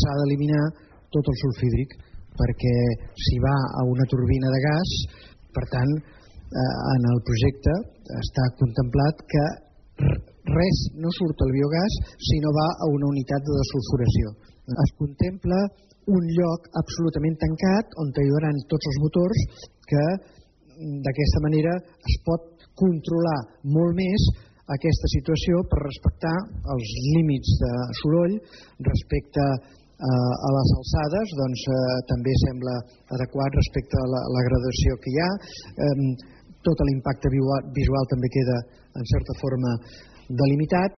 s'ha d'eliminar tot el sulfhídric, perquè si va a una turbina de gas, per tant, en el projecte està contemplat que res no surt al biogàs si no va a una unitat de desulfuració. Es contempla un lloc absolutament tancat on hi hauran tots els motors, que d'aquesta manera es pot controlar molt més aquesta situació per respectar els límits de soroll. Respecte a les alçades, doncs també sembla adequat respecte a la gradació que hi ha. Tot l'impacte visual també queda en certa forma delimitat.